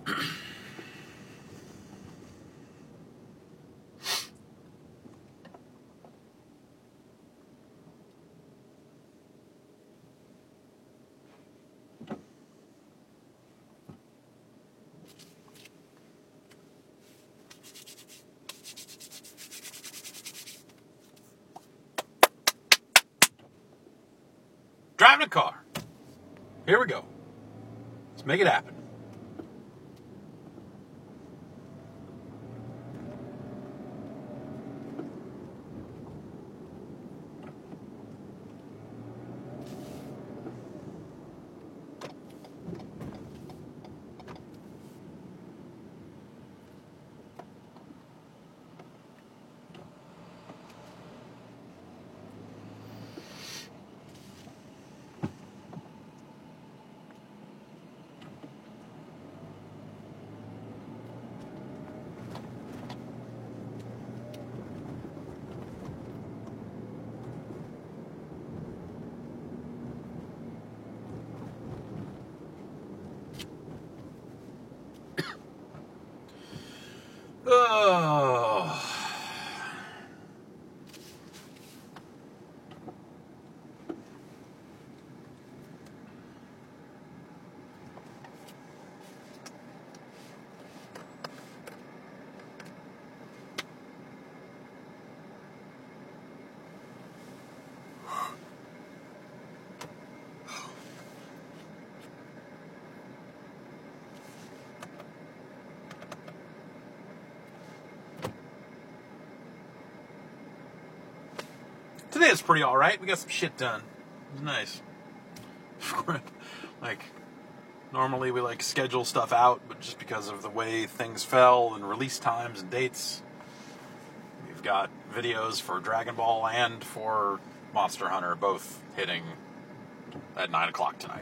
Driving a car. Here we go. Let's make it happen. Oh. Today is pretty alright. We got some shit done. It was nice. Like, normally we schedule stuff out, but just because of the way things fell and release times and dates, we've got videos for Dragon Ball and for Monster Hunter both hitting at 9 o'clock tonight.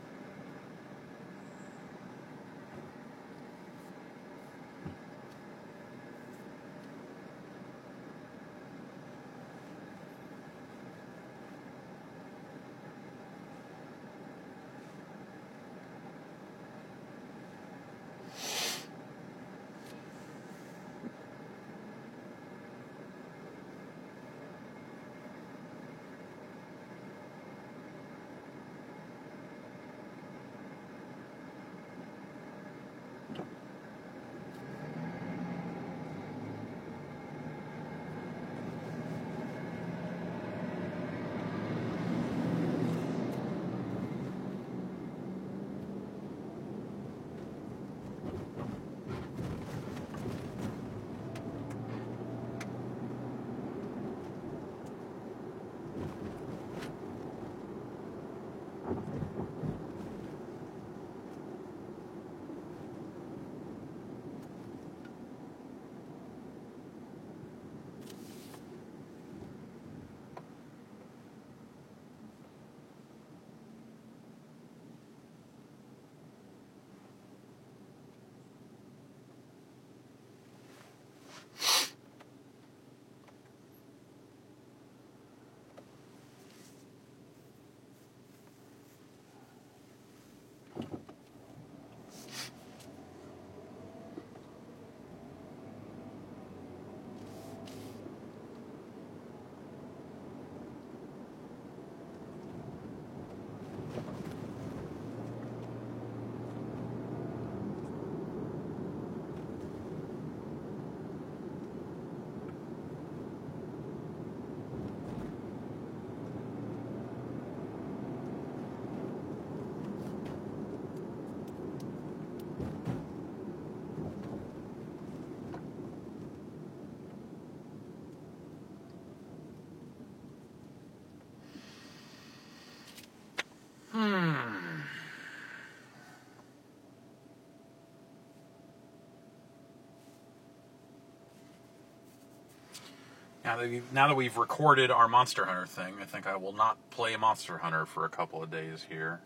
Now that we've recorded our Monster Hunter thing, I think I will not play Monster Hunter for a couple of days here.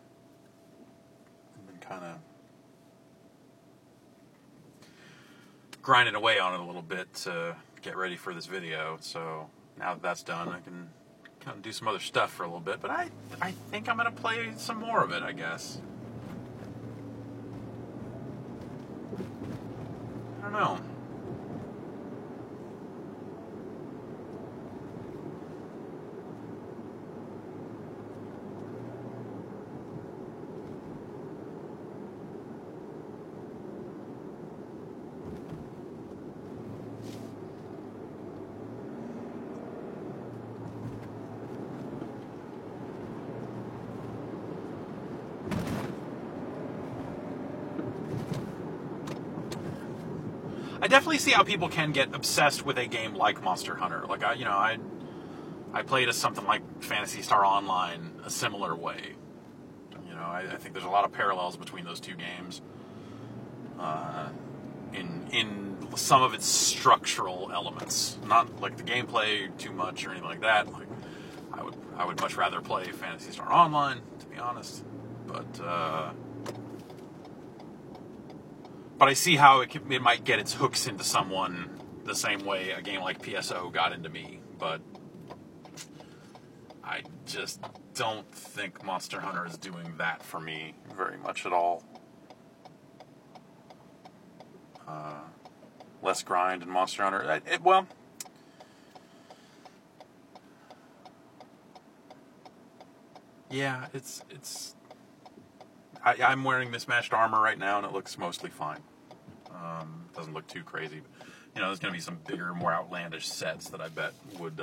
I've been kind of grinding away on it a little bit to get ready for this video. So now that that's done, I can kind of do some other stuff for a little bit. But I think I'm going to play some more of it, I guess. I don't know. I definitely see how people can get obsessed with a game like Monster Hunter. Like, I played as something like Phantasy Star Online a similar way. I think there's a lot of parallels between those two games. In some of its structural elements, not like the gameplay too much or anything like that. Like, I would much rather play Phantasy Star Online, to be honest. But I see how it might get its hooks into someone the same way a game like PSO got into me. But I just don't think Monster Hunter is doing that for me very much at all. Less grind in Monster Hunter. Yeah, I'm wearing mismatched armor right now, and it looks mostly fine. Doesn't look too crazy. There's going to be some bigger, more outlandish sets that I bet would,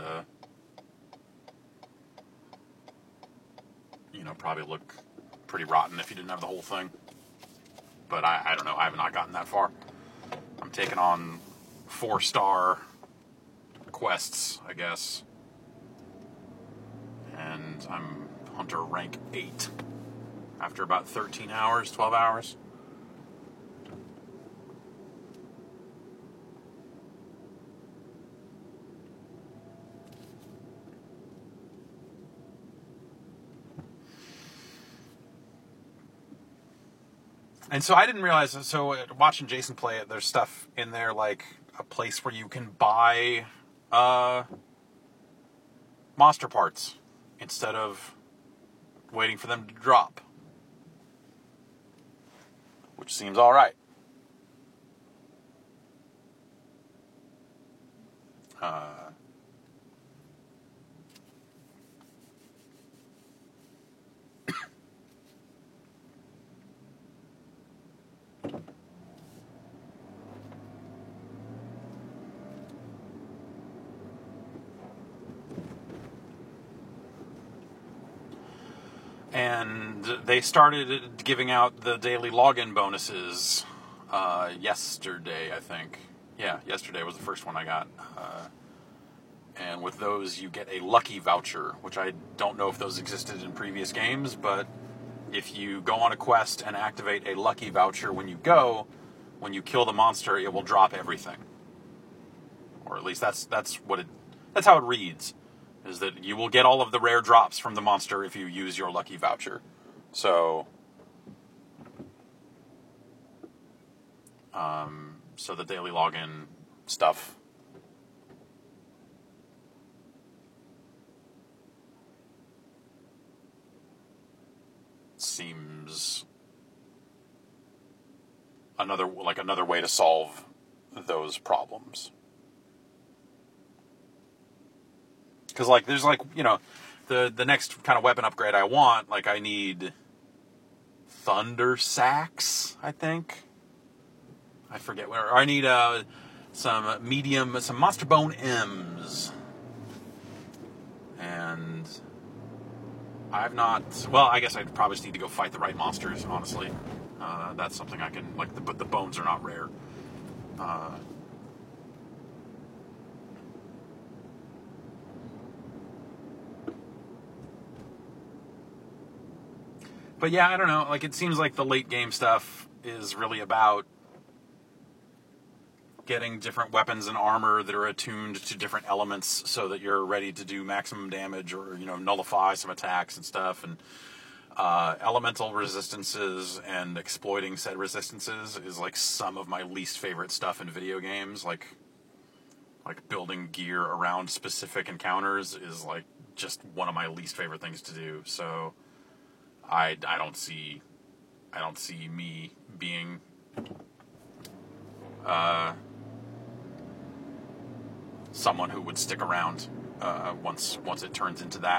probably look pretty rotten if you didn't have the whole thing. But I don't know. I have not gotten that far. I'm taking on 4-star quests, I guess. And I'm Hunter rank 8 after about 13 hours, 12 hours. And so I didn't realize, so watching Jason play it, there's stuff in there like a place where you can buy monster parts instead of waiting for them to drop. Which seems alright. And they started giving out the daily login bonuses yesterday, I think. Yeah, yesterday was the first one I got. And with those, you get a lucky voucher, which I don't know if those existed in previous games, but if you go on a quest and activate a lucky voucher when you kill the monster, it will drop everything. Or at least that's how it reads. Is that you will get all of the rare drops from the monster if you use your lucky voucher. So the daily login stuff seems another way to solve those problems. Because, there's, the next kind of weapon upgrade I want, I need Thunder Sacks, I think. I forget where. I need, some Monster Bone M's. And I've not, I guess I'd probably just need to go fight the right monsters, honestly. That's something I can, but the bones are not rare. But yeah, I don't know. It seems like the late game stuff is really about getting different weapons and armor that are attuned to different elements so that you're ready to do maximum damage or, nullify some attacks and stuff. And elemental resistances and exploiting said resistances is, some of my least favorite stuff in video games. Like building gear around specific encounters is, just one of my least favorite things to do. So I don't see me being someone who would stick around once it turns into that.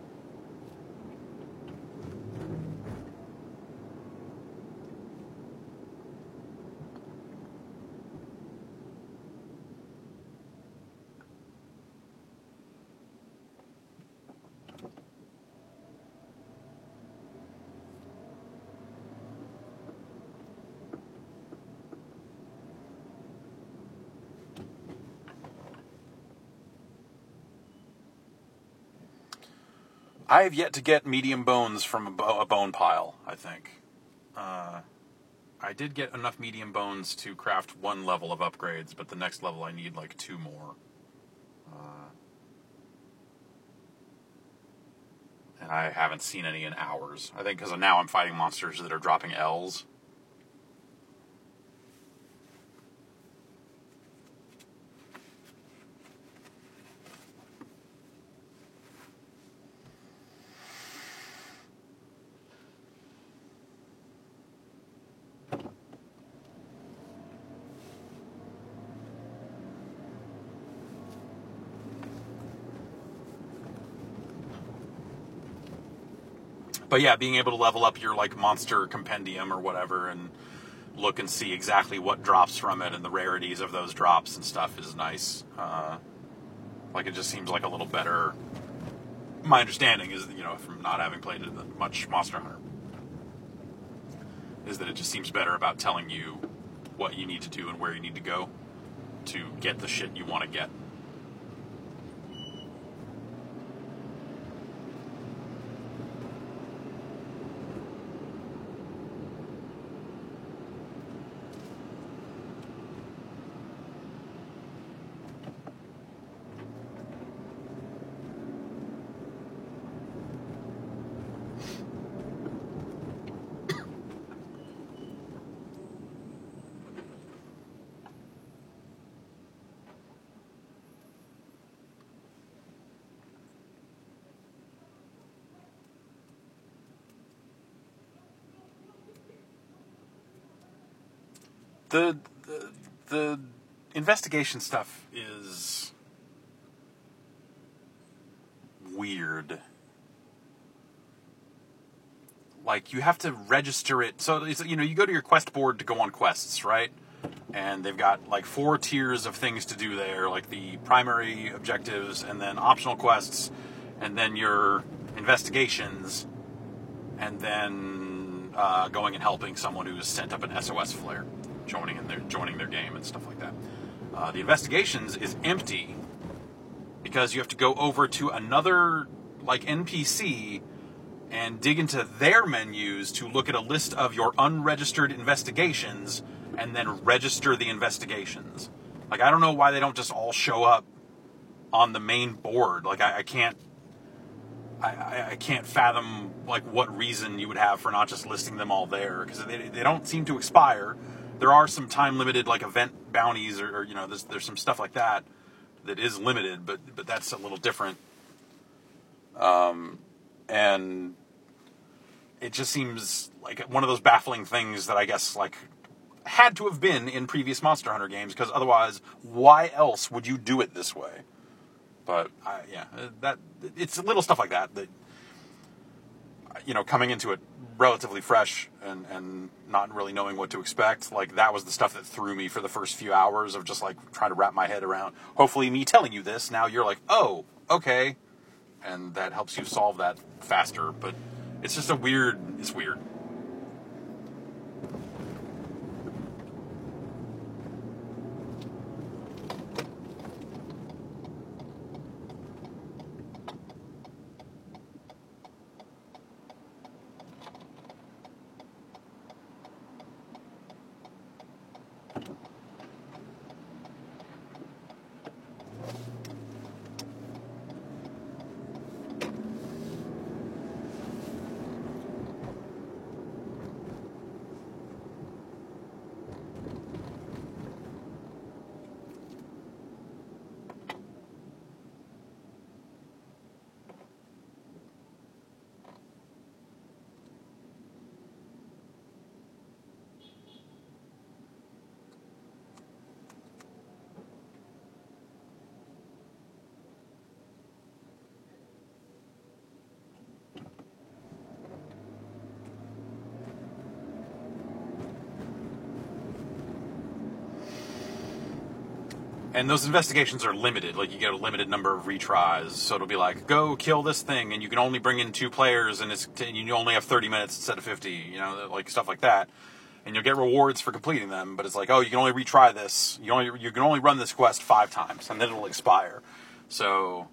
I have yet to get medium bones from a bone pile, I think. I did get enough medium bones to craft one level of upgrades, but the next level I need like 2 more. And I haven't seen any in hours. I think because now I'm fighting monsters that are dropping L's. But yeah, being able to level up your like monster compendium or whatever and look and see exactly what drops from it and the rarities of those drops and stuff is nice. Like it just seems like a little better. My understanding is, from not having played it much Monster Hunter, is that it just seems better about telling you what you need to do and where you need to go to get the shit you want to get. The investigation stuff is weird. Like, you have to register it. So, you go to your quest board to go on quests, right? And they've got, like, 4 tiers of things to do there. Like, the primary objectives, and then optional quests, and then your investigations, and then going and helping someone who's sent up an SOS flare. Joining their game and stuff like that. The investigations is empty because you have to go over to another like NPC and dig into their menus to look at a list of your unregistered investigations and then register the investigations. Like, I don't know why they don't just all show up on the main board. Like, I can't fathom like what reason you would have for not just listing them all there, because they don't seem to expire. There are some time-limited, like, event bounties, or there's some stuff like that is limited, but that's a little different. And it just seems like one of those baffling things that I guess, like, had to have been in previous Monster Hunter games, because otherwise, why else would you do it this way? But, it's little stuff like that, coming into it relatively fresh and not really knowing what to expect, like, that was the stuff that threw me for the first few hours of just, like, trying to wrap my head around. Hopefully me telling you this, now you're like, oh, okay, and that helps you solve that faster, but it's just it's weird. And those investigations are limited. Like, you get a limited number of retries. So it'll be like, go kill this thing, and you can only bring in 2 players, and you only have 30 minutes instead of 50. You know, like stuff like that. And you'll get rewards for completing them. But it's like, oh, you can only retry this. You can only run this quest 5 times, and then it'll expire. So,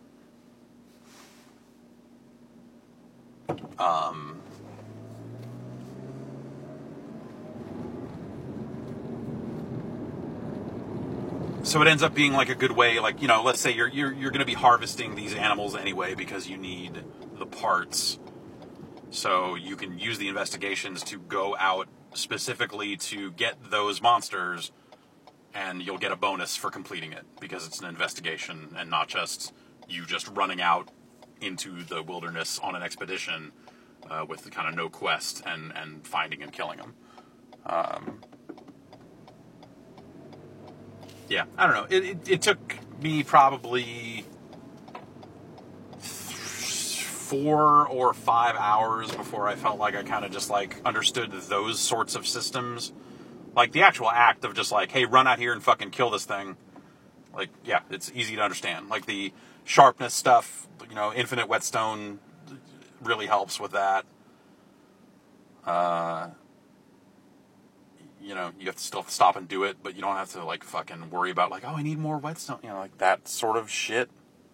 so it ends up being like a good way, like, you know, let's say you're going to be harvesting these animals anyway because you need the parts. So you can use the investigations to go out specifically to get those monsters, and you'll get a bonus for completing it because it's an investigation and not just you just running out into the wilderness on an expedition with kind of no quest and finding and killing them. Yeah, I don't know. It took me probably 4 or 5 hours before I felt like I kind of just like understood those sorts of systems. Like the actual act of just like, hey, run out here and fucking kill this thing. Like, yeah, it's easy to understand. Like the sharpness stuff, you know, infinite whetstone really helps with that. You know, you have to still stop and do it, but you don't have to, like, fucking worry about, like, oh, I need more whetstone. You know, like, that sort of shit.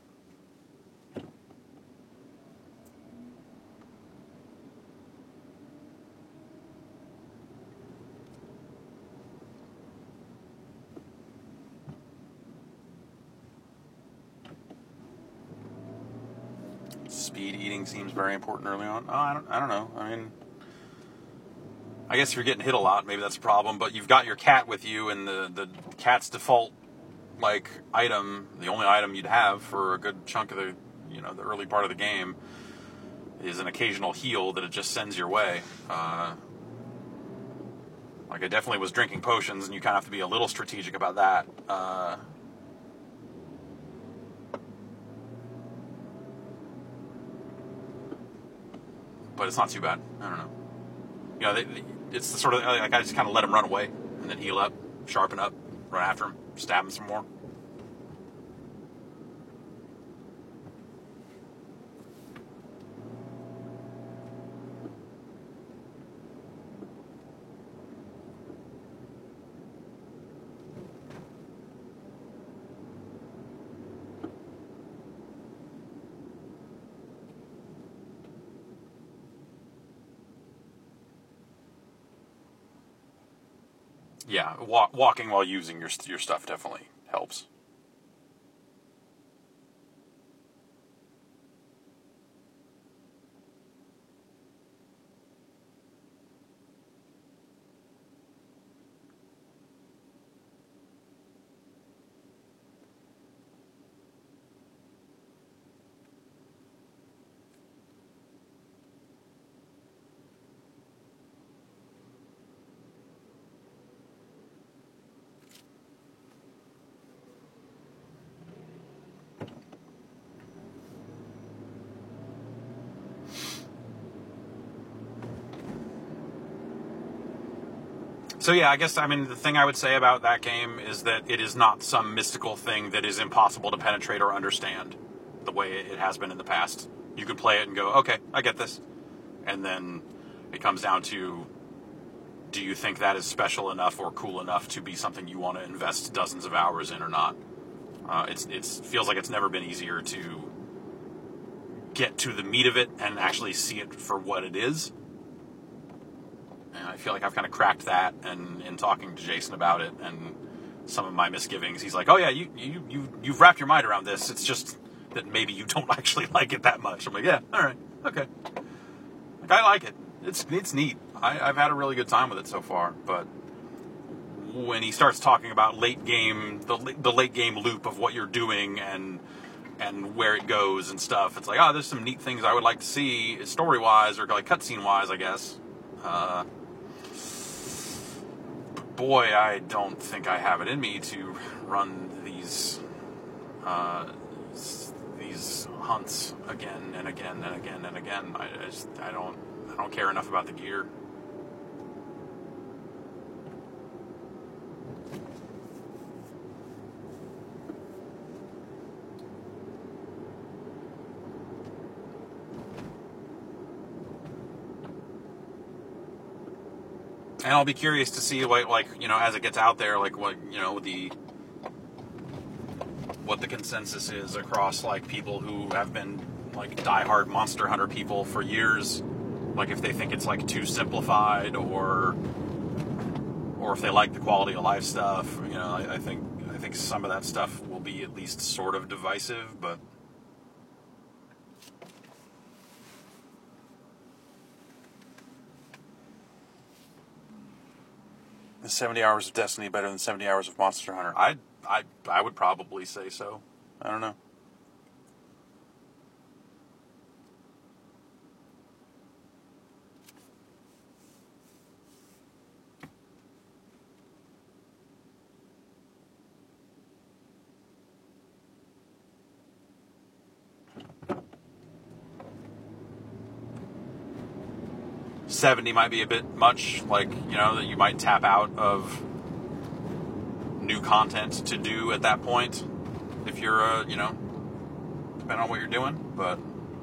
Speed eating seems very important early on. Oh, I don't know. I mean, I guess if you're getting hit a lot, maybe that's a problem, but you've got your cat with you, and the cat's default, like, item, the only item you'd have for a good chunk of the, you know, the early part of the game is an occasional heal that it just sends your way. Like, I definitely was drinking potions, and you kind of have to be a little strategic about that. But it's not too bad. I don't know. You know, it's the sort of, like, I just kind of let him run away, and then heal up, sharpen up, run after him, stab him some more. Yeah, walking while using your stuff definitely helps. So yeah, I guess, I mean, the thing I would say about that game is that it is not some mystical thing that is impossible to penetrate or understand the way it has been in the past. You could play it and go, okay, I get this. And then it comes down to, do you think that is special enough or cool enough to be something you want to invest dozens of hours in or not? It feels like it's never been easier to get to the meat of it and actually see it for what it is. And I feel like I've kind of cracked that, and in talking to Jason about it and some of my misgivings, he's like, oh yeah, you've wrapped your mind around this. It's just that maybe you don't actually like it that much. I'm like, yeah, all right, okay. Like, I like it. It's neat. I've had a really good time with it so far, but when he starts talking about late game, the late game loop of what you're doing and where it goes and stuff, it's like, oh, there's some neat things I would like to see story-wise or like cutscene-wise, I guess. Boy, I don't think I have it in me to run these hunts again and again and again and again. I don't care enough about the gear. And I'll be curious to see like as it gets out there, like what the consensus is across like people who have been like diehard Monster Hunter people for years, like if they think it's like too simplified or if they like the quality of life stuff. I think some of that stuff will be at least sort of divisive, but is 70 hours of Destiny better than 70 hours of Monster Hunter? I would probably say so. I don't know. $70 might be a bit much, like, that you might tap out of new content to do at that point if you're, depending on what you're doing, but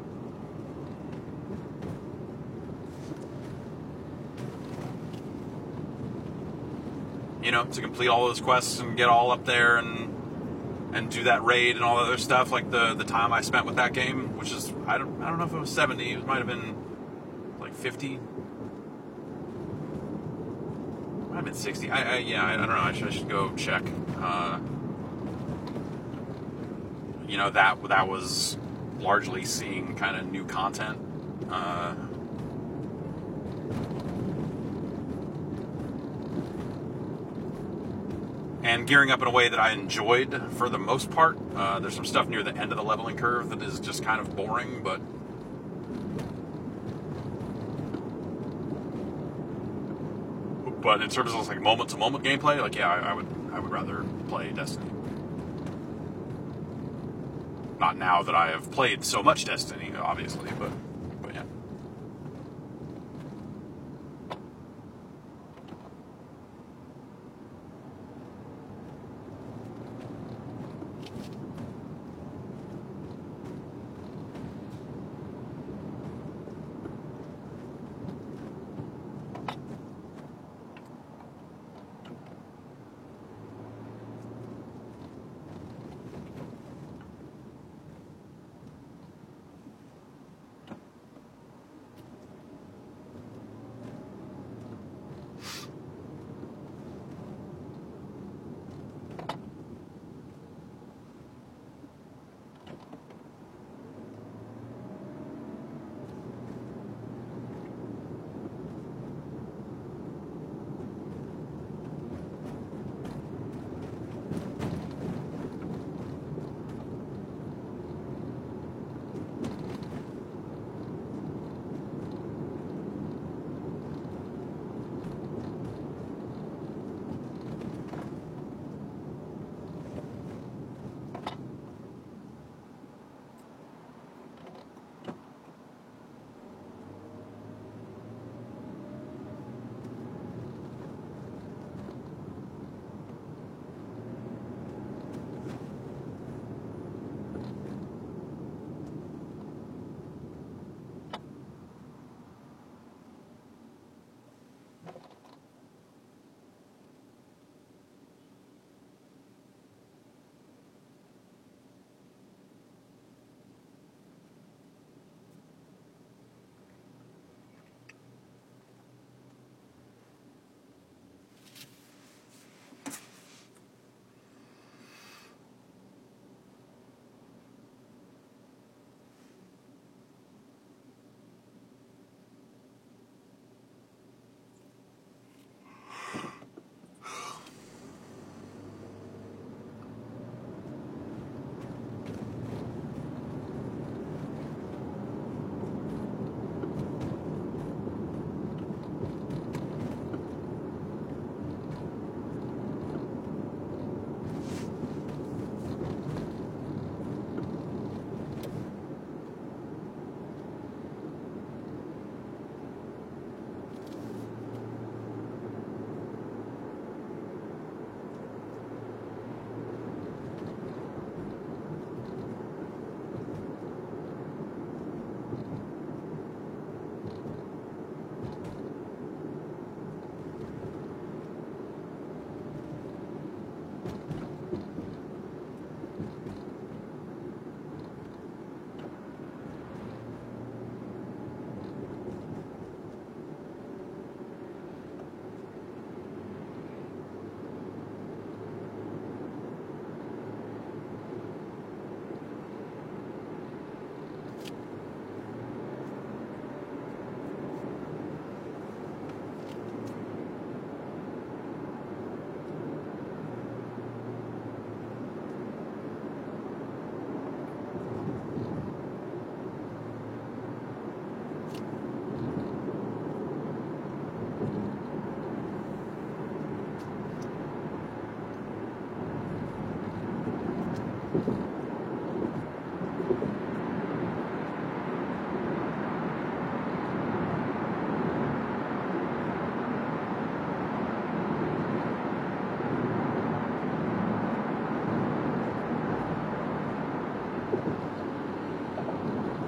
to complete all those quests and get all up there and do that raid and all that other stuff, like the time I spent with that game, which is, I don't know if it was 70, it might have been like 50. Might have been 60. I don't know. I should go check. That was largely seeing kind of new content. And gearing up in a way that I enjoyed for the most part. There's some stuff near the end of the leveling curve that is just kind of boring, but in terms of like moment-to-moment gameplay, like I would rather play Destiny. Not now that I have played so much Destiny, obviously, but yeah.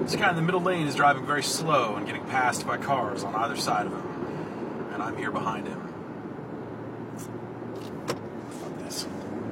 This guy in the middle lane is driving very slow and getting passed by cars on either side of him. And I'm here behind him. Fuck this.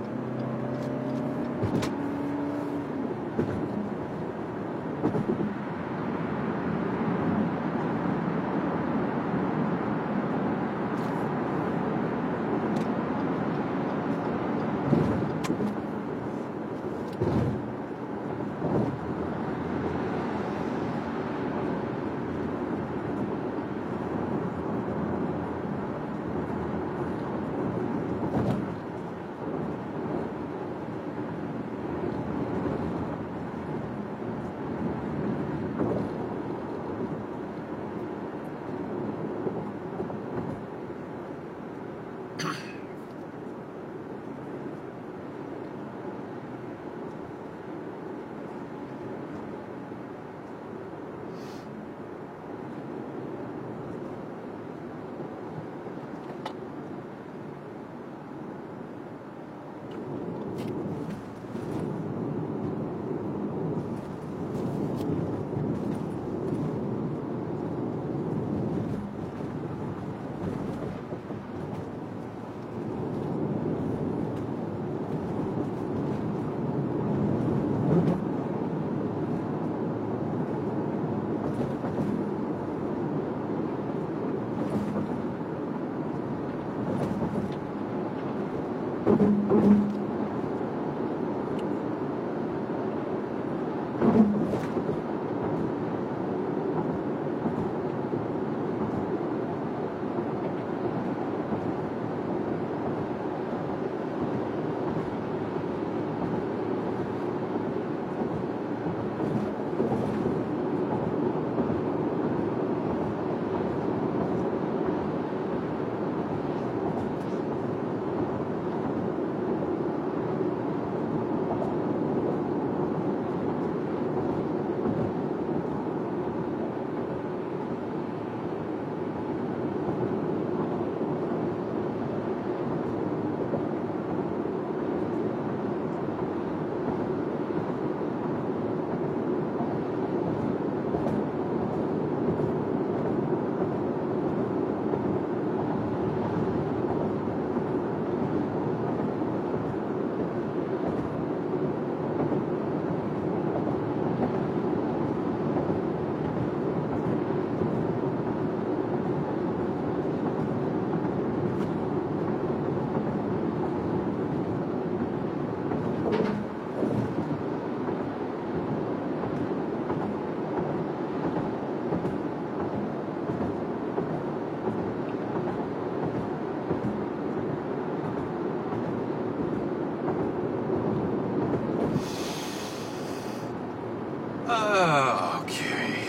Okay.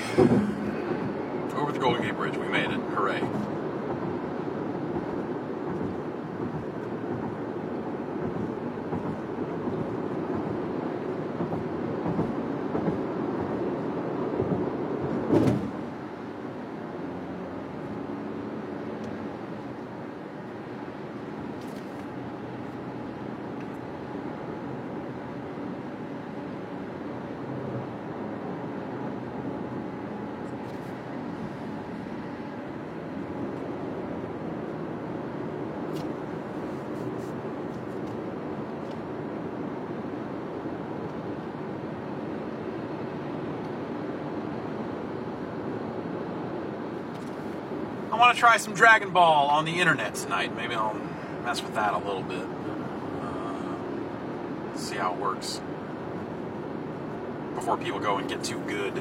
Over the Golden Gate Bridge, we made it. Hooray. I want to try some Dragon Ball on the internet tonight. Maybe I'll mess with that a little bit. See how it works. Before people go and get too good.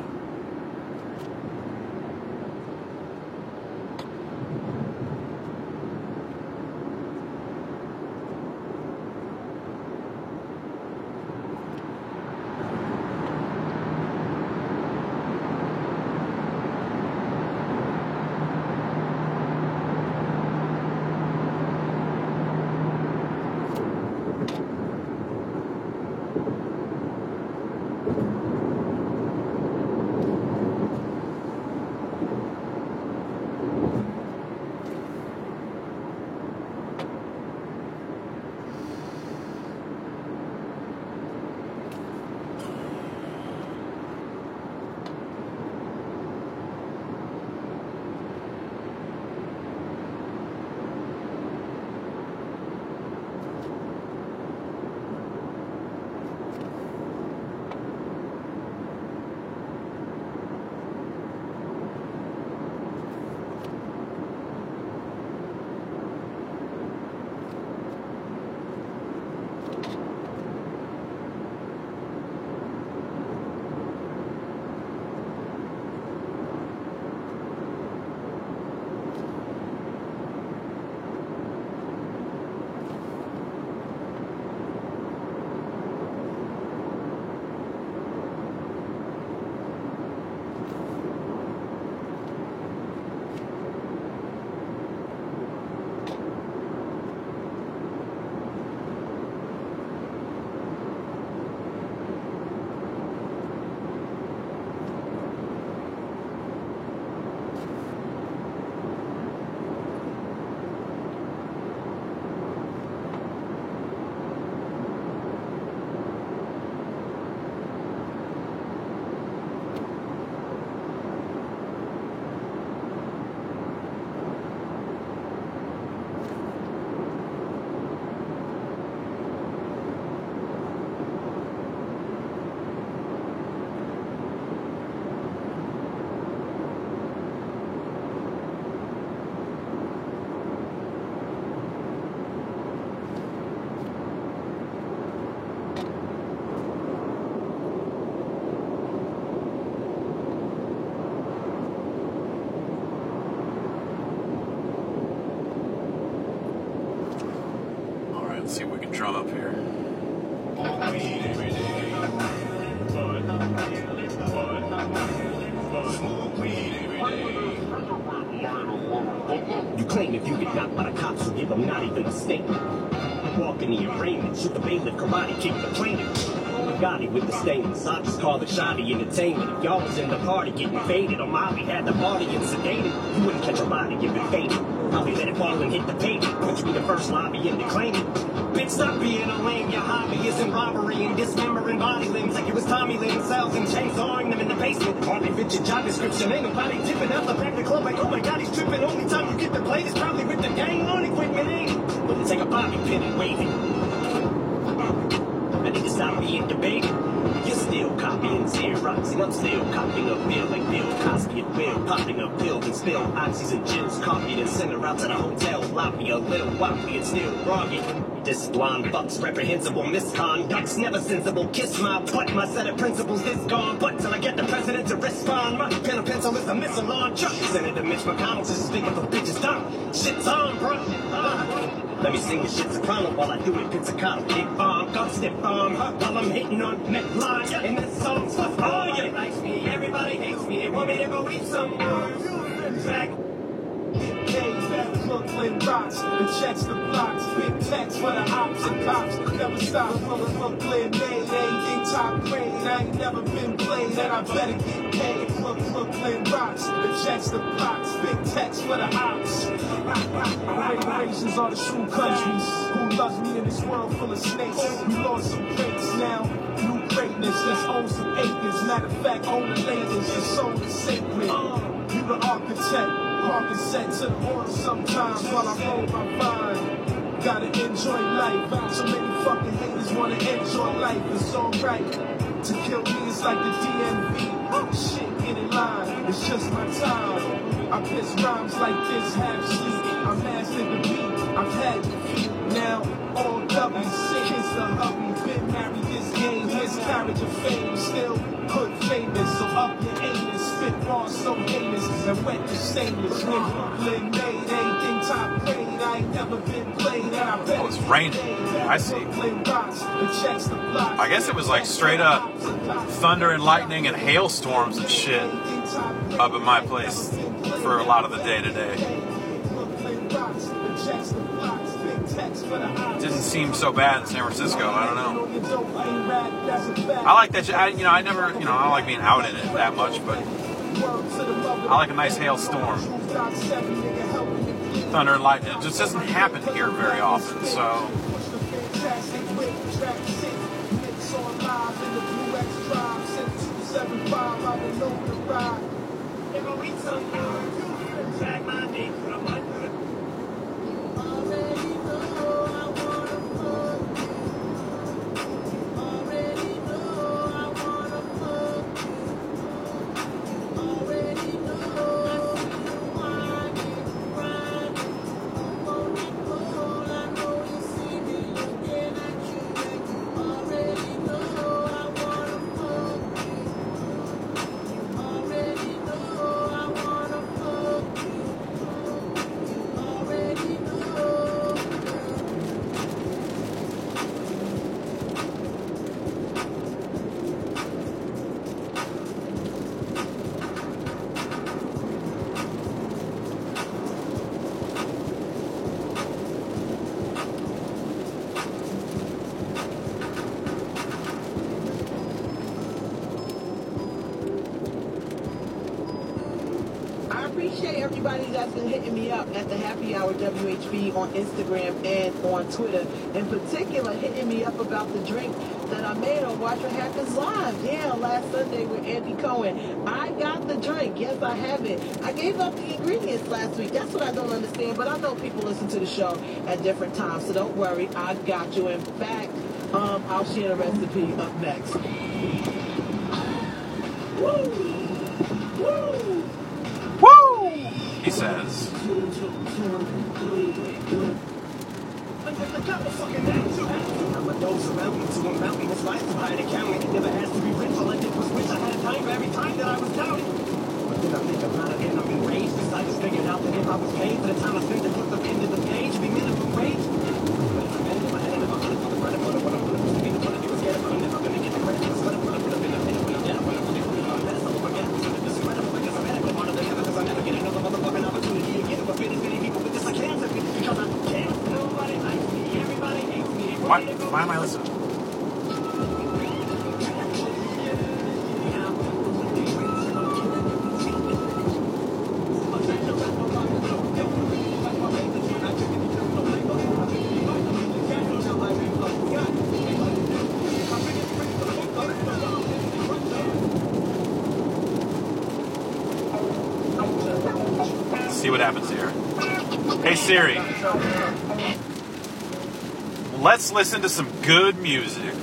if you get knocked by the cops who give them not even a statement. Walk in the arraignment, shoot the bailiff, karate kick the plaintiff. Gotti with the stainless, I just call it shoddy entertainment. If y'all was in the party getting faded, or Molly had the party and sedated, you wouldn't catch a body if it faded. Probably let it fall and hit the pavement, but you be the first lobby in to claim it. Bitch, stop being a lame, your hobby isn't robbery and dismembering body limbs like it was Tommy Lynn cells and chainsawing them in the basement. Hardly fit your job description, ain't nobody tipping out the back of the club like, oh my god, he's tripping. Only time you get the plate is probably with the gang on equipment, ain't it? But take a bobby pin and wave it. I need to stop being debated. You're still copying Xerox, and I'm still copying a bill like Bill Cosby and Will, popping up pills and spill oxys and gins, coffee and send her out to the hotel lobby, a little wobbly and still groggy. This blonde fuck's reprehensible misconduct's never sensible. Kiss my butt, my set of principles is gone. But till I get the president to respond, my pen and pencil is a missile launcher. Senator Mitch McConnell just speaking for bitches down. Shit's on, bro. Let me sing the shit soprano while I do it pizzicato. Big bomb, gun stiff bomb, while I'm hitting on Metline. And this song's for all you. Everybody likes me, everybody hates me. They want me to go eat some track. Caves at Brooklyn rocks, the checks the blocks, big text for the ops and cops. Never stop from Brooklyn, made anything top grade. I ain't never been played, and I better get paid. Brooklyn rocks, the checks the blocks, big text for the ops. Regulations are the true countries. Who loves me in this world full of snakes? We lost some breaks now. New greatness, let's own some acres. Matter of fact, own the latest, the soul is sacred. You the architect. Parking set to the order sometimes while I roll my vine. Gotta enjoy life. So many fucking haters wanna enjoy life. It's alright. To kill me is like the DMV. Shit, get in line. It's just my time. I piss rhymes like this, half sleep. I mastered the beat. I've had defeat. Now all W. Kiss the hubby. Been married this game. Miscarriage of fame. Still hood famous. So up your aim and spit bars so heinous. And wet the stainless. Brooklyn made anything top grade. I ain't never been played. And I bet it's raining. I see. I guess it was like straight up thunder and lightning and hailstorms and shit up at my place for a lot of the day today. Didn't seem so bad in San Francisco. I don't know. I like that. I don't like being out in it that much, but I like a nice hailstorm. Thunder and lightning. It just doesn't happen here very often, so. Everybody that's been hitting me up at the Happy Hour WHB on Instagram and on Twitter, in particular hitting me up about the drink that I made on Watch What Happens Live. Yeah, last Sunday with Andy Cohen. I got the drink. Yes, I have it. I gave up the ingredients last week. That's what I don't understand, but I know people listen to the show at different times, so don't worry. I got you. In fact, I'll share the recipe up next. Woo! Woo! Woo! He says. I'm a dose around me to a mountain. This life's a high account. It never has to be rich. All I did was wish I had time for every time that I was doubting. But then I think about it and I'm enraged. Because I just figured out that if I was paid for the time I spent to put the pen to the page, it'd be minimum wage. But if I had it in my hand, if I could have put the credit for what I'm going to be, what I do is get it, but I'm never going to get the credit. It's what I'm going to put up in the pen. When I'm down, when I'm going to put it on that, so I'm going to get discredible because I'm adequate. Because I never get another motherfucking opportunity to get it. But fit as many people with this I can. see what happens here. Hey Siri, let's listen to some good music.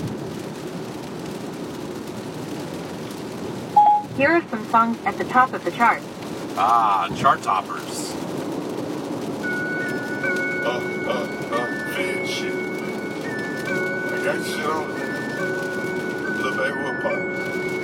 Here are some songs at the top of the chart. Ah, chart toppers. Fed shit. I got shit on. Little baby, what part?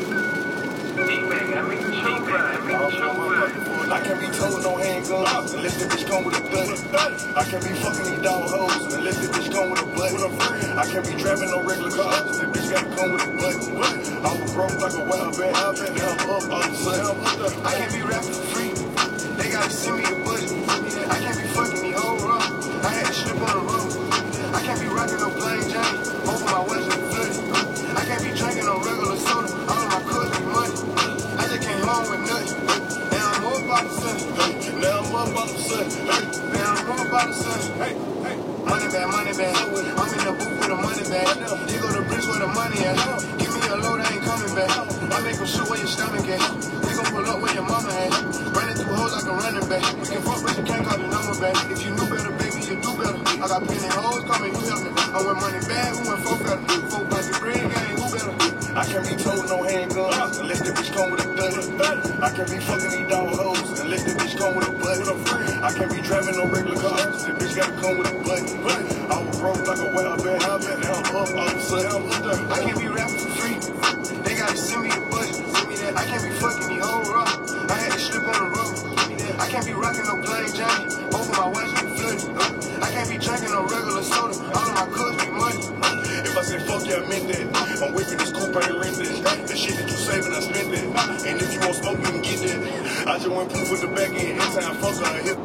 I can't be told no handguns unless the bitch come with a gun. I can't be fucking these dog hoes unless the bitch come with a button. I can't be driving no regular cars. The bitch gotta come with a button. I was broke like a wild bat. Now I'm up all of a sudden. I can't be rapping for free. They gotta send me the budget. I can't be fucking these hoes raw. I had to slip on the road. I can't be rocking no plain Jane. Both of my western flooded. I can't be drinking no regular soda. All of my cousins be money. I just came home with nothing. Now I'm up about the sun. Now I'm up about the sun. Now I'm up about the sun. Money bag, money bag. I'm in the booth with a money bag. You go to bricks where the money at. Give me a load, I ain't coming back. I make them shoot where your stomach at. We gon' pull up where your mama at. Running through hoes like a running back. We can fuck but you can't call the number back. If you knew better, baby, you do better. I got plenty hoes coming, you help me. I went money bag, who went 4 better. 4 pocket bread gang, who better? I can't be told no handguns unless the bitch come with a gun. I can't be fucking these dog hoes unless the bitch come with a button. I can't be driving no regular cars. The bitch gotta come with a button. I was broke like a wild bat. Now I'm up all of a sudden. I can't be rapping for free. They gotta send me the budget. I can't be fucking these hoes raw. I had to slip on the road. I can't be rocking no plain Jane. Both of my western flooded. I can't be drinking no regular soda. All of my cousins be money. If I said fuck yeah, I meant that. I'm waiting this coupe, I ain't rented. The shit that you saving, I spent that. And if you want smoke, you can get that. I just went proof with the back end. Anytime fuck her, I hit.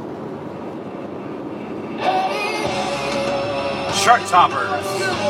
Chart toppers.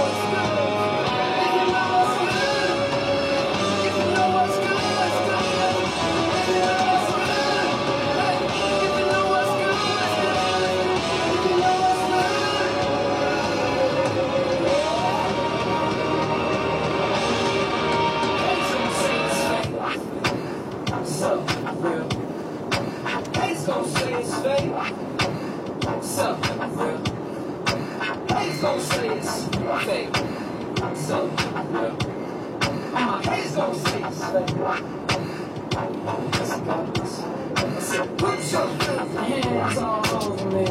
Put your hands all over me.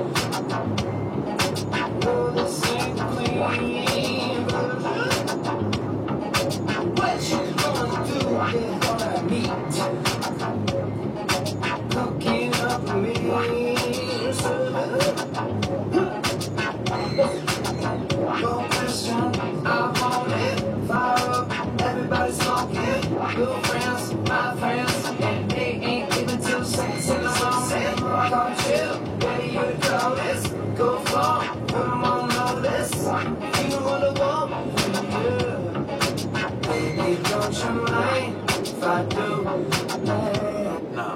This ain't clean. What you gonna do before I meet? Cooking up me. Go Christian, I want it. Fire up, everybody smoking. Good friends, my friends, and they ain't even 2 seconds in the song. Come chill, ready you to call this. Go far, put them on notice. You wanna walk, yeah. Baby, don't you mind if I do? No.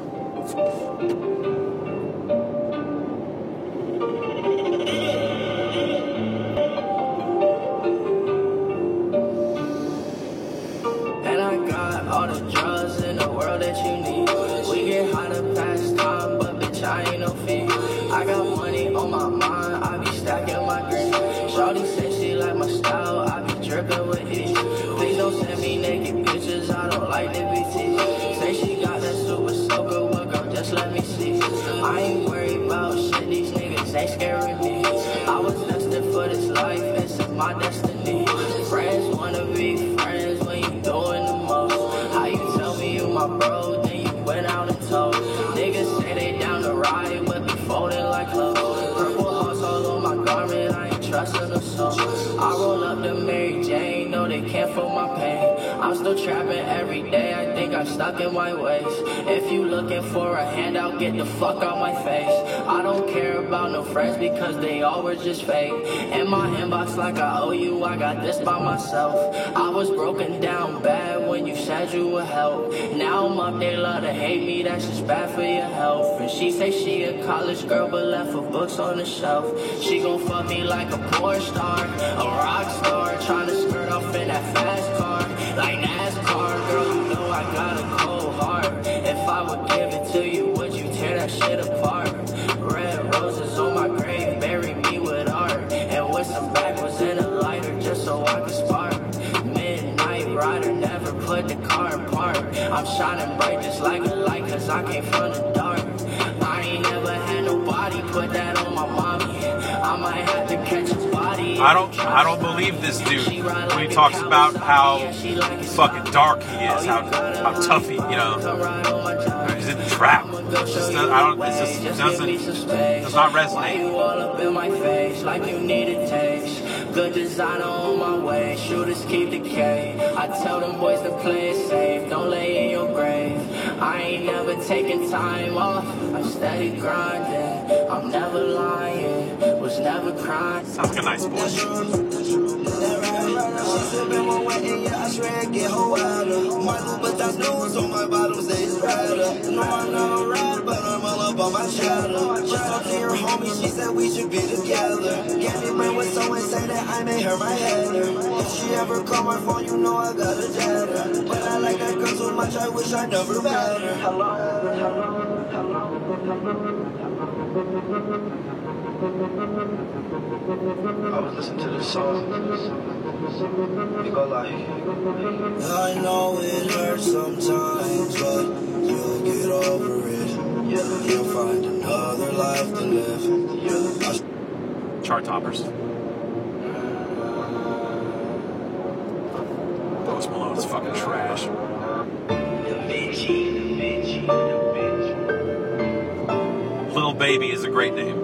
And I got all the drugs in the world that you need. We get high to pass time, but bitch, I ain't no fee. I got money on my mind, I be stacking my green. Shawty say she like my style, I be dripping with ease. Please don't send me naked pictures, I don't like the BT. Say she got that super soaker, well girl, just let me see. I ain't worried about shit, these niggas ain't scaring me. I was destined for this life, this is my destiny. Friends wanna be friends when you doing the most. How you tell me you my bro, then you went out and told. Niggas say they down the ride, but be folding like clothes. Purple hearts all on my garment, I ain't trusting a soul. I roll up the Mary Jane, no they can't feel my pain. I'm still trapping every day, I think I'm stuck in my ways. If you looking for a handout, get the fuck out my face. I don't care about no friends because they all were just fake. In my inbox like I owe you, I got this by myself. I was broken down bad when you said you would help. Now I'm up, they love to hate me, that's just bad for your health. And she say she a college girl but left her books on the shelf. She gon' fuck me like a porn star, a rock star, tryna skirt off in that fast car. Like NASCAR, girl, you know I got a cold heart. If I would give it to you, would you tear that far apart. I'm shining bright just like a light, cause I came from the dark. I ain't never had nobody put that on my mommy. I might have to catch a body. I don't believe this dude when he talks about how fucking dark he is, how tough he, you know, he's in the trap. It just does not resonate. You all up in my face like you need a taste. Good designer on my way, shooters keep the K. I tell them boys to play it safe, don't lay in your grave. I ain't never taking time off, I'm steady grinding. I'm never lying, was never crying. Sounds like a nice boy. She said we should be together. Can't be mine with someone say that I made her my header. If she ever call my phone, you know I got a data. But I like that girl so much, I wish I never met her. I was listening to this song. You go like, I know it hurts sometimes, but you'll get over it. You'll find another life to live. Chart toppers. Post Malone is fucking trash. Lil Baby is a great name.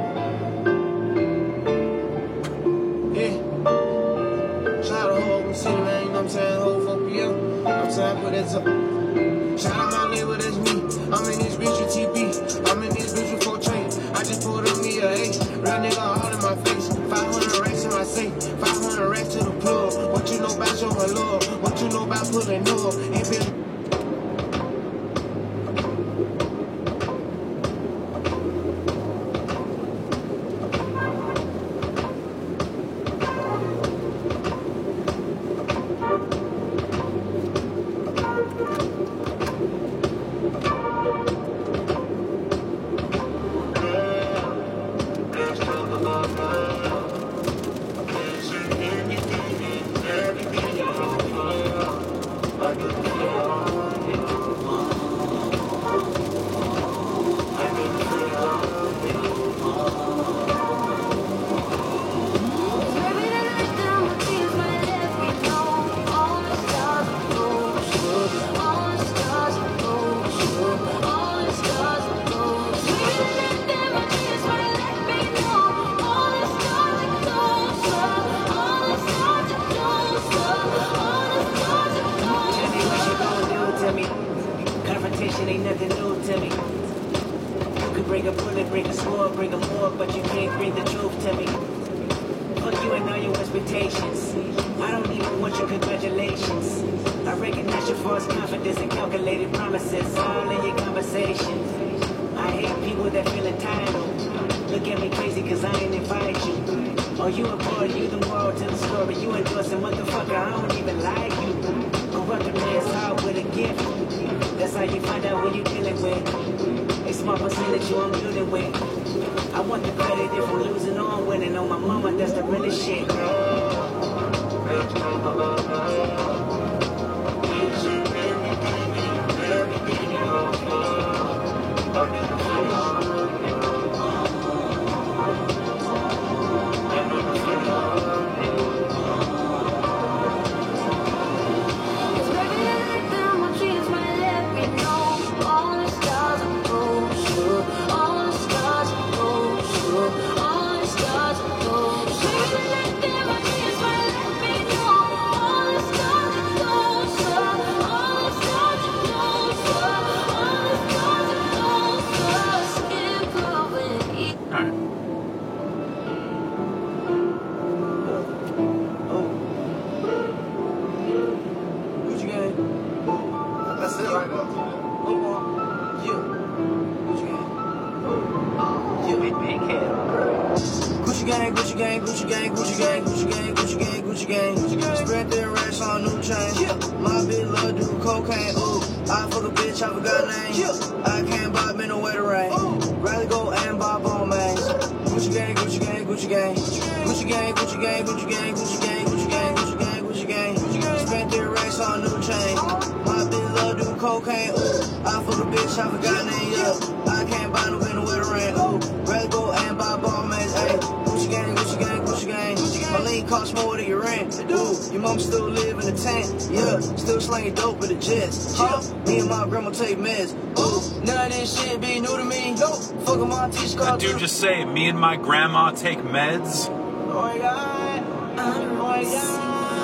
Yeah. Shout out to Hope City, man. You know what I'm saying? Hope for you. You know what I'm saying? Put that up. Shout out my neighbor, that's me. I'm in this bitch with TB. I'm in this bitch with 4 chain. I just pulled up me a 8. Real nigga all in my face. 500 racks in my safe. 500 racks to the plug. What you know about showing love? What you know about pulling up? Ain't been ain't nothing new to me. You could bring a bullet, bring a sword, bring a morgue, but you can't bring the truth to me. Fuck you and all your expectations. I don't even want your congratulations. I recognize your false confidence and calculated promises all in your conversations. I hate people that feel entitled. Look at me crazy cause I ain't invite you. Oh, you a boy, you the moral to the story. You endorsing motherfucker, I don't even like you. Corrupt a man's heart with a gift. That's how you find out who you dealing with. A small percentage you I'm building with. I want the credit if I'm losing or I'm winning. On my mama, that's the realest shit. Spread their racks on new chain. My bitch love do cocaine. Ooh, I fuck a bitch, I forgot name. I can't buy me no way to rain. Rather go and buy ball mains. Gucci gang, Gucci gang, Gucci gang. Gucci gang, Gucci gang, Gucci gang, Gucci gang, Gucci gang, Gucci gang, Gucci gang. Spent their racks on new chain. My cocaine, ooh. I fuck a bitch, I forgot her name, yeah. I can't buy no winter with a rain, ooh. Red Bull and buy ball man, ayy. Gucci gang, Gucci gang, Gucci gang. My lean cost more than your rent, ooh. Your mom still live in the tent, yeah. Still slanging dope with the jets, yeah. Me and my grandma take meds, ooh. None of this shit be new to me, nope. Fuck with my teacher, That dude just say, me and my grandma take meds. Oh my god, oh my god.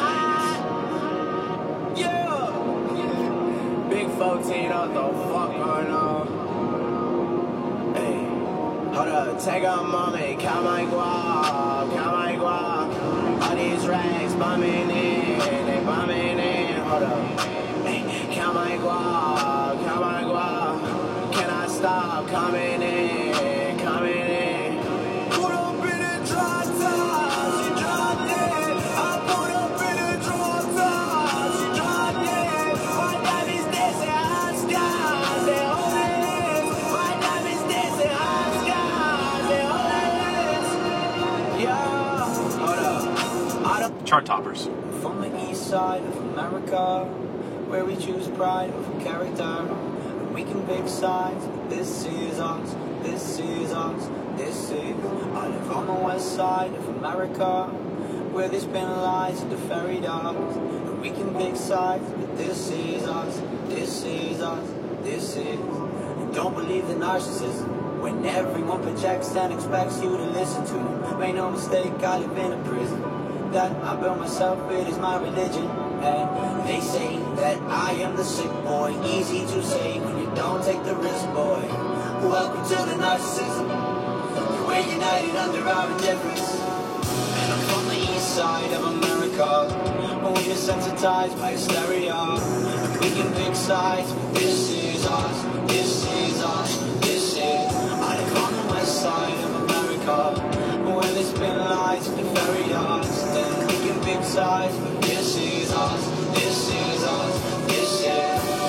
Yeah! Big 14, what the fuck going on? Hey, hold up, take a moment, count my guap, count my guap. All these racks bombing in, they bombing in, hold up. Hey, count my guap, count my guap. Can I stop coming in, coming in? Put up in the drop top, she dropped it. I put up in the drop top, she dropped it. My diamonds dancing high skies, they holding. My diamonds dancing high skies, they holding. Yeah, hold up. Chart toppers. From the east side of America, where we choose pride over character. We can pick sides, this is us, this is us, this is. I live on the west side of America, where they spin lies into fairy dogs. We can pick sides, but this is us, this is us, this is. And don't believe the narcissism, when everyone projects and expects you to listen to them. Make no mistake, I live in a prison that I built myself, it is my religion. And they say that I am the sick boy, easy to say when you don't take the risk, boy. Welcome to the narcissism, we're united under our indifference. And I'm from the east side of America, but we are desensitized by hysteria. And we can pick sides, but this is us, this is us, this is. I live on the west side of America, where they spin lies into fairy dogs. Then we can pick sides, but this is us, this is us, this is.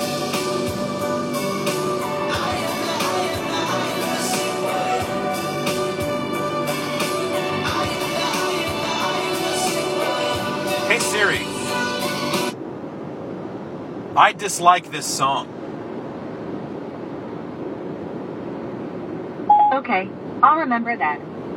I am the sick boy. I am the sick boy. Hey Siri. I dislike this song. Okay, I'll remember that.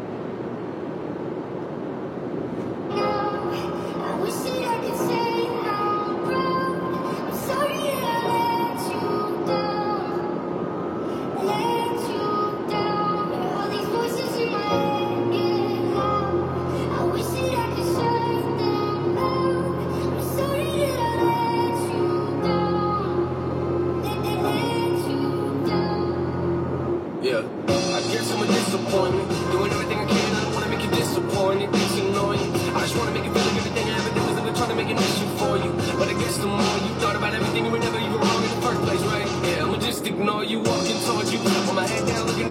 Yeah, I guess I'm a disappointment. Doing everything I can, I don't wanna make you disappointed. It's annoying. I just wanna make you feel like everything I ever did was ever trying to make an issue for you. But I guess the more you thought about everything, you were never even wrong in the first place, right? Yeah, I'ma just ignore you, walking towards you, with my head down, looking.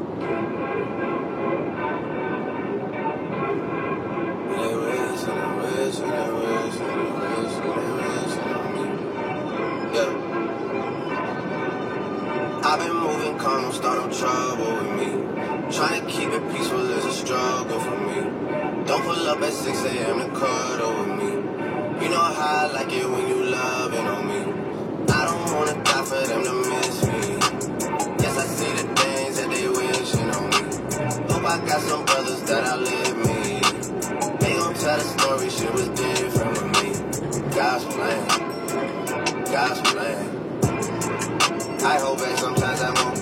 I've been moving calm, don't start no trouble with me. Trying to keep it peaceful is a struggle for me. Don't pull up at 6 a.m. to cuddle with me. You know how I like it when you loving on me. I don't wanna die for them to miss me. Yes, I see the things that they wishing on me. Hope I got some brothers that outlive me. They gon' tell the story, shit was different with me. God's plan, God's plan. I hope that sometimes I won't.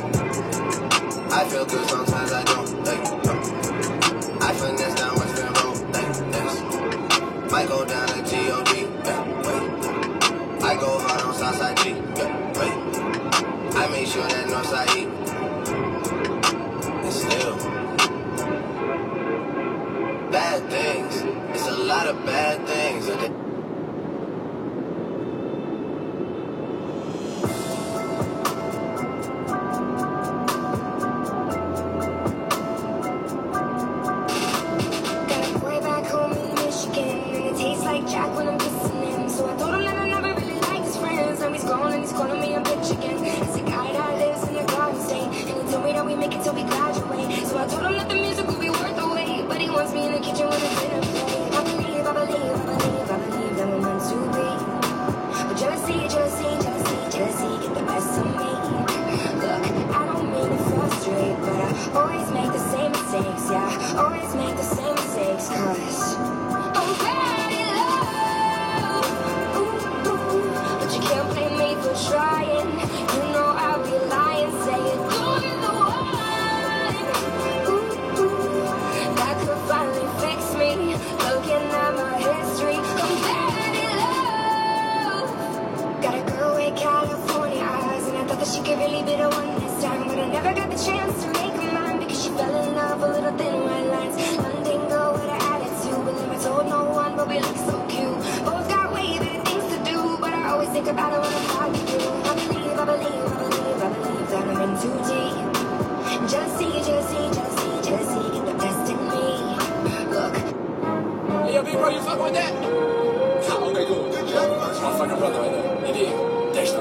I feel good, sometimes I don't. I finesse down Western Road. Might go down to G.O.D. I go hard on Southside G. I make sure that Northside E. And still, bad things. It's a lot of bad things. a really bitter one this time, but I never got the chance to make her mine because she fell in love with little thin white lines. London girl with an attitude, but never told no one, but we look so cute. Both got way better things to do, but I always think about it when I'm talking to you. I believe that I'm in too deep. Jealousy, get the best in me. Look. Hey, yo, big bro, you fuck with that? Okay, cool. That's my fucking brother right there. You did. Dexter.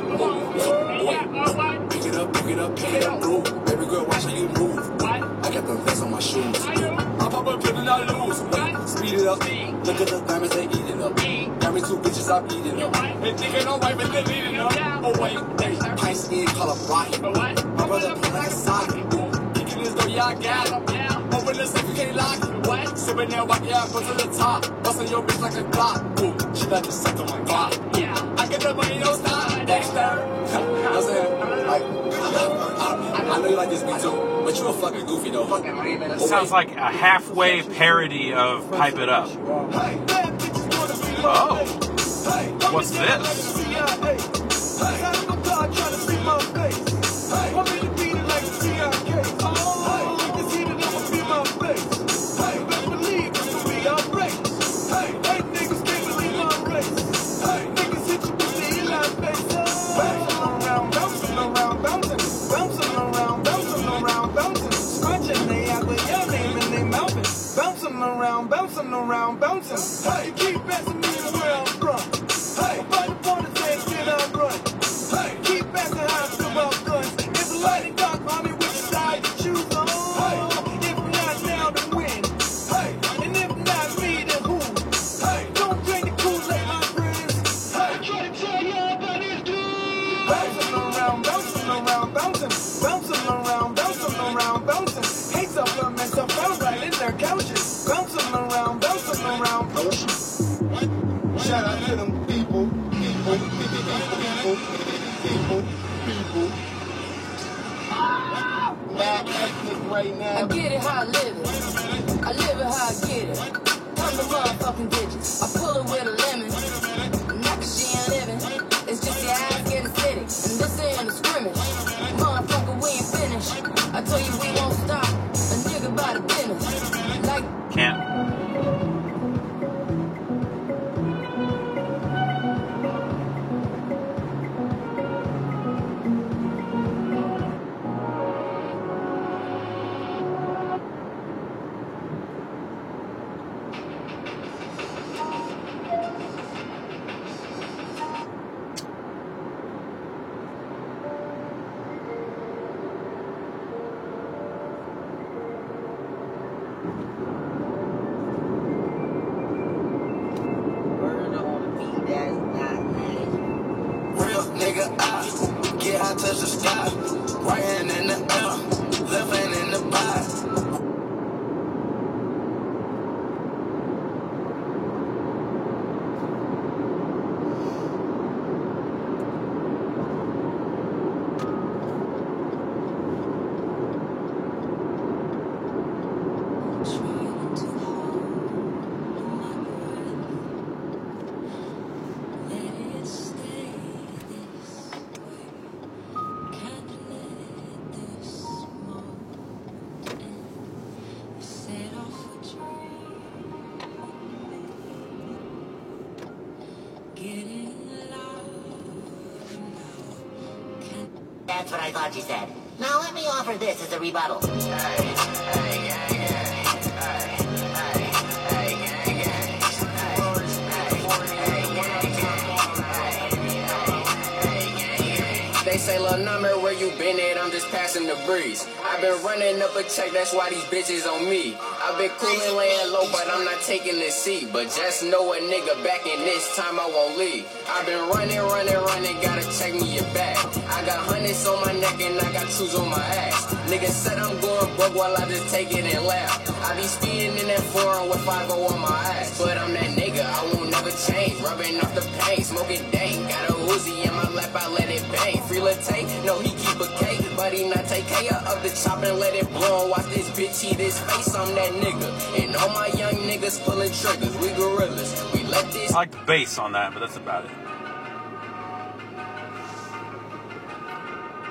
Pick it up, bro. Baby girl, watch how you move. I got the vest on my shoes. I pop up, put it out, lose. Speed it up. Look at the diamonds, they eat it up. Got me 2 bitches, I beat it up. They thinking I'm white, but they lead it up. Oh, wait, hey, pint skin, color black. My brother play like a socket. Kicking this door, yeah, I got it. Open the safe, you can't lock it. What? Sipping that white, yeah, go to the top. Busting your bitch like a Glock. Ooh, she like to suck on my Glock. Yeah, I get the money, no stop. Dexter. You know what I'm saying? Like, I know you like this beat too, but you a fucking goofy though. It sounds like a halfway parody of Pipe It Up. Oh, what's this? Bouncing. Hey, keep asking me where I'm from. Hey, by the point of saying get up, run. Hey, keep asking how I feel about guns. It's a lighting dark, mommy, which side to choose on. Hey, if not now, then when? Hey, and if not me, then who? Hey, don't drink the Kool-Aid, my friends. Hey, try to tell you all about this dude. Bouncing around, bouncing. Hate supplements, I found right in their couches. Bouncing around. Shout out to them people. Mad ethnic right now. I get it how I live it. I live it how I get it. Come the motherfucking digits. I pull it with a lemon. Not 'cause she ain't living. It's just your ass getting city. And this ain't a scrimmage. Motherfucker, we ain't finished. I tell you we won't stop. A nigga by the business. Like can't. Touch the sky, right hand in the air, left hand in the pie. That's what I thought you said. Now let me offer this as a rebuttal. They say, lil' number, where you been at? I'm just passing the breeze. I've been running up a check, that's why these bitches on me. I've been coolin', laying low, but I'm not taking the seat. But just know a nigga back in this time I won't leave. I've been running, gotta check me your bag. I got hundreds on my neck and I got shoes on my ass. Niggas said I'm going broke while I just take it and laugh. I be speeding in that foreign with 5 on my ass. But I'm that nigga, I won't never change. Rubbing off the pain, smoking dang. Got a Uzi in my lap, I let it bang. Free latte, no he keep a K, but he not take care of the chop and let it blow. Watch this bitch eat his face, I'm that nigga. And all my young niggas pulling triggers, we gorillas. We let this. I like the bass on that, but that's about it.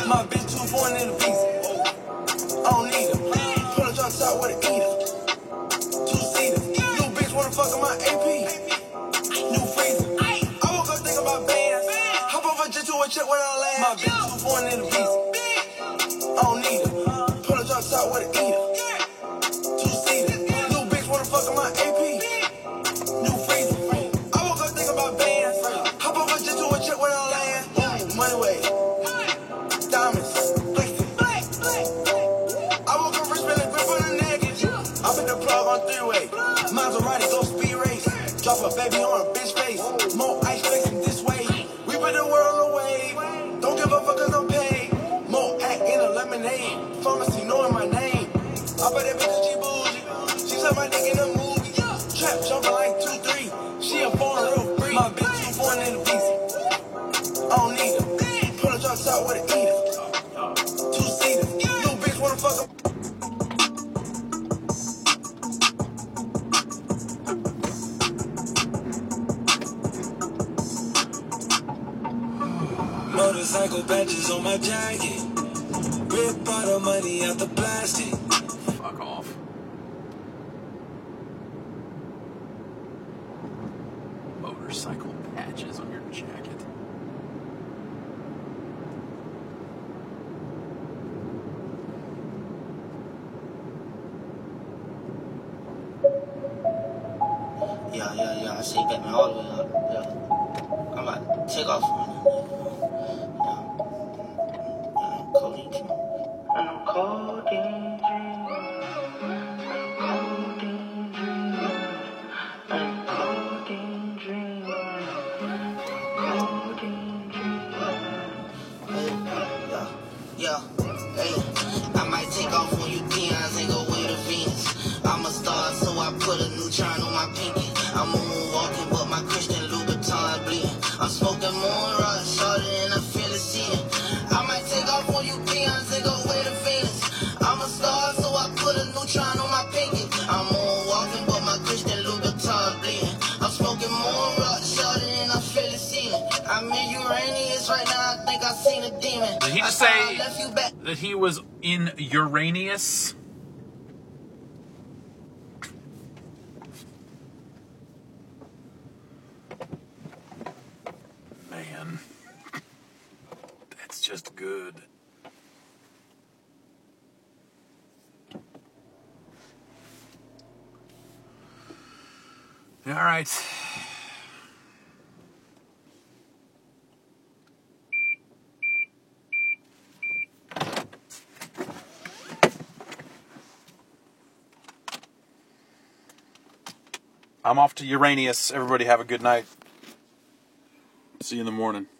My bitch too foreign in the visa. I don't need her. Pull a drop top with a eater. Two-seater. New bitch wanna fuck on my AP. New freezer. I woke up thinking about bands. Hop over jet to a check when I land. My bitch too foreign in the visa. I don't need her. Pull a drop top with a eater. Two-seater. New bitch wanna fuck on my AP. New freezer. I woke up thinking about bands. Hop over jet to a check when I land. Money way. Diamonds. I woke up rich, spinning grip on the naked. I put the plug on three-way. Maserati, go speed race. Drop a baby on a bitch face. More ice facing this way. We put the world away. Don't give a fuck cause I'm paid. More act in a lemonade. Pharmacy knowing my name. I bet that bitch she bougie. She said my dick in a movie. Trap jumping like 2-3. She a foreign real free. My bitch too foreign in the visa. I don't need her. Pull a drop top with a eater. Two-seater. New bitch wanna fuck up. Motorcycle patches on my jacket. Rip all the money out the plastic. Fuck off. Motorcycle patches on your jacket. Yeah, I see Batman all the way up. Yeah. I'm about to take off on it. Codeine dream. And I'm codeine dream. Yeah. Hey, I might take off on you peons and go way to Venus. I'm a star, so I put a neutron on my pinky. I'm moonwalking, but my Christian Louboutin bleeding. I'm smoking moon rock, shorter than I feel it seeing. I might take off on you peons and go way to Venus. I'm a star, so I put a neutron on my pinky. I'm moonwalking, but my Christian Louboutin bleeding. I'm smoking moon rock, shorter than I feel it seeing. I'm in Uranus right now, I think I seen a demon. Did he just say that he was in Uranus? Man, that's just good. All right. I'm off to Uranus. Everybody have a good night. See you in the morning.